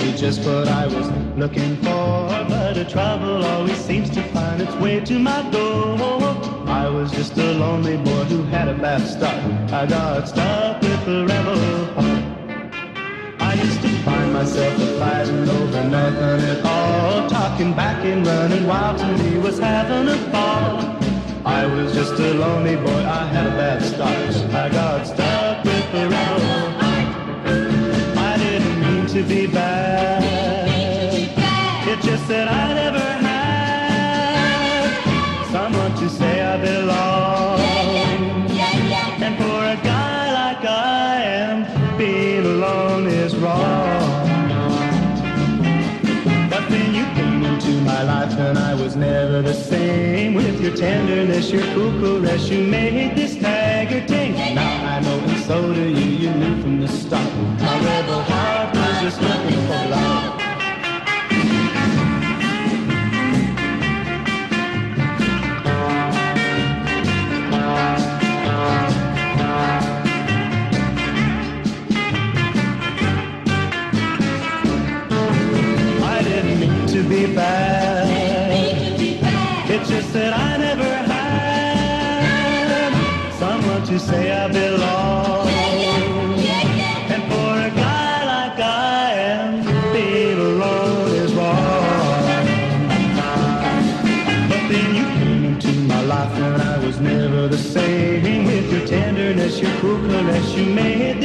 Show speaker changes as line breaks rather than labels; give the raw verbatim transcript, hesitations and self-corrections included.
me just what I was looking for, but the trouble always seems to find its way to my door. I was just a lonely boy who had a bad start. I got stuck with a rebel heart. I used to find myself fighting over nothing at all, talking back and running wild to me was having a ball. I was just a lonely boy, I had a bad start. I got stuck with a rebel heart. I didn't mean to be bad, it's just that I never had someone to say I belong. And for a guy like I am, being alone is wrong. But then you came into my life and I was never the same. With your tenderness, your cool caress, you made this tiger tame. Now I know, and so do you, you knew from the start my rebel heart was just looking for love. To be bad, it's just that I never had someone to say I belong. And for a guy like I am, being alone is wrong. But then you came into my life and I was never the same. With your tenderness, your cool caress, you made